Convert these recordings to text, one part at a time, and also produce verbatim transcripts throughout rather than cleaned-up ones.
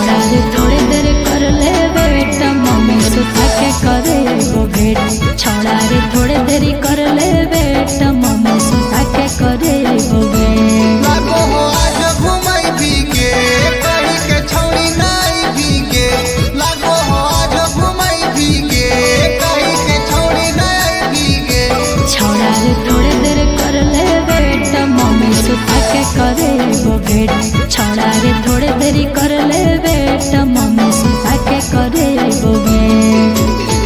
छोड़ा रे थोड़े देर कर ले बेट मम्मी सुता के करे वो भेट छोड़ा रे थोड़े देरी कर ले बेट मम्मी सुता के करे वो भेट लागो हो आज घुमाई भीगे कहीं के छौड़ी नाई भीगे लागो हो आज घुमाई भीगे कहीं के छौड़ी नाई भीगे छोड़ा रे थोड़े देर कर ले बेट मम्मी सुता के करे वो भेट छोड़ा रे थोड़े देरी कर ले बेट मम्मी सुता के करे वो भेट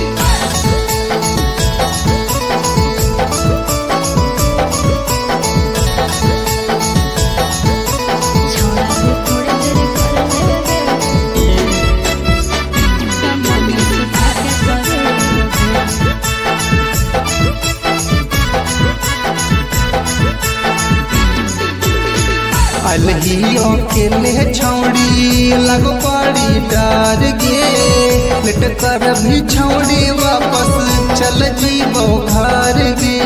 अलहियो के ले छौड़ी लगो पड़ी डर गे लेट कर भी छौड़ी वापस चल जीवो घर गे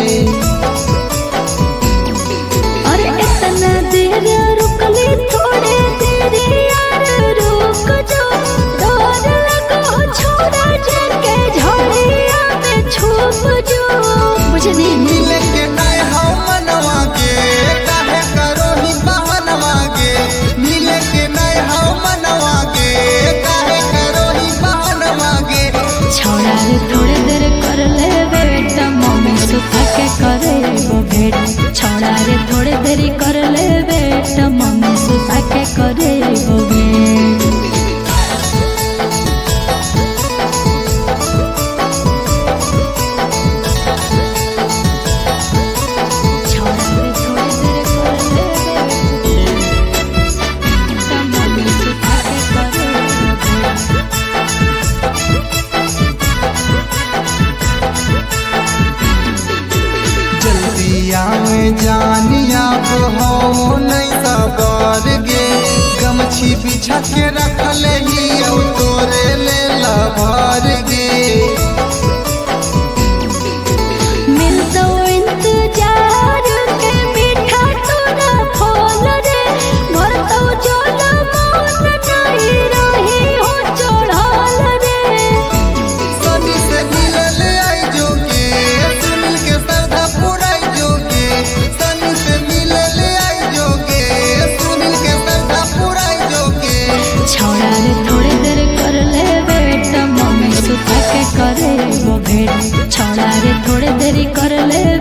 अरे इतना देर रुकली थोड़े देर यार रुक जो डर लगो छोड़ा जाके झड़िया में छुप जो बुझनी मिले के नाय हो मनवा के काहे करो ही बहनवा के मिले के नाय हो मनवा के काहे करो ही बहनवा के छोड़ा रे थोड़े देर कर ले बेट मम्मी सुता के करे वो भेट छोड़ा रे थोड़े देरी कर ले बेट मम्मी सुता के करे वो भेट में जानिया हो नहीं सबर गे गमछी बिछा के रख ले ही तोरे ले लभर गे मिलतो इंतजार के मीठा तोरा फूल रे भरतो जोल मन नहीं रही हो चढ़ल रे सनी से मिले ले आई जोगे सुनील के सरधा पुराई जोगे सनी से मिले ले आई जोगे सुनील के सरधा पुराई जोगे छोड़ा रे थोड़े देर कर ले बेट मम्मी सुता के करे वो भेट छोड़ा रे थोड़े देरी कर ले